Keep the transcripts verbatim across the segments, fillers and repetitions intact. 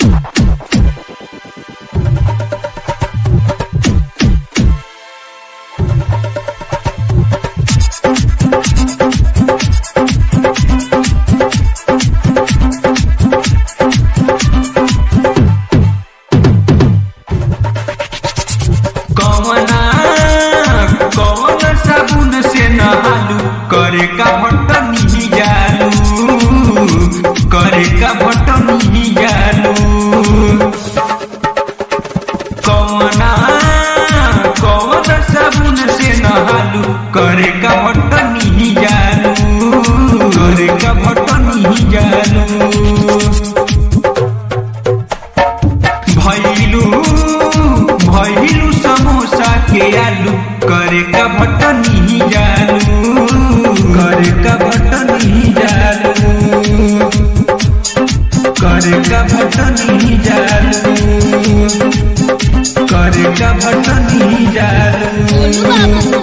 करे का भटनी जालू करे का भटनी जालू कौना कौन साबुन से नहालू करे का भटनी जालू करे का भटनी जालू भैलू भैलू समोसा के आलू करे का भटनी जालू करे का भटनी जालू करे का भटनी जालू करे का भटनी जालू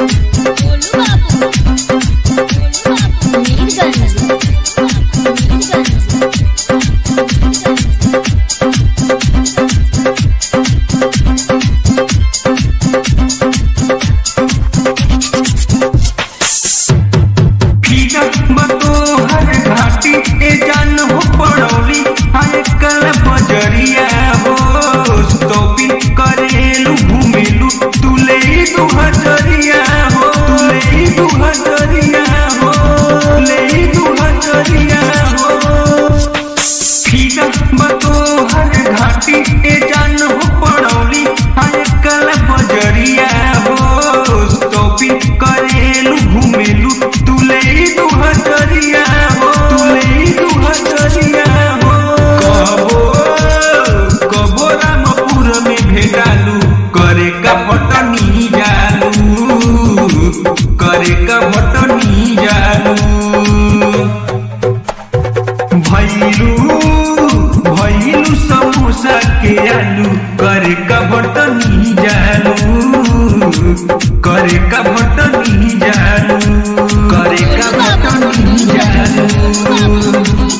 बजरिया हो तो करेलू घूमेलू तुले दू हजरिया हो तुले दू हजरिया हो ले दू हजरिया हो फीका बतो हर घाटी ए जान हो पड़ौली हाय कल बजरिया हो तो करेलू घूमेलू तुले दू हजरिया हो तुले दू हजरिया हो कबो रामपुर में भेजालू करे का भटनी जालू करे का भटनी जालू भैलू भैलू समोसा के आलू करे का भटनी जालू करे का भटनी जालू करे का भटनी जालू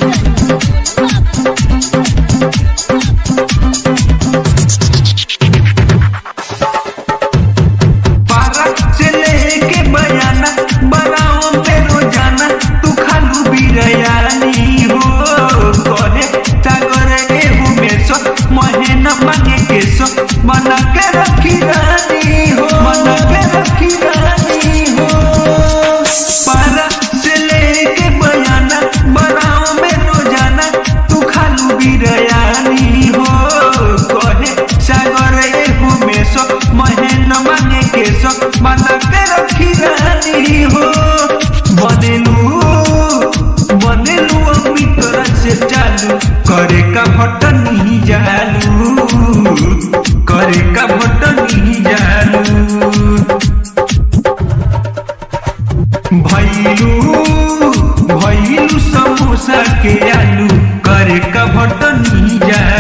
मना के रखी रानी हो मना के रखी रानी हो पारा से लेके बयाना बनाओ में रोजाना तू खालू बिरयानी हो कहे सागर एहू में सो महीना मांगे के सो मना के रखी रानी हो बनेलू बनेलू अमित से चालू करे का भटनी जालू करे का भटनी जालू भैलू भैलू समोसा के आलू करे का भटनी जालू।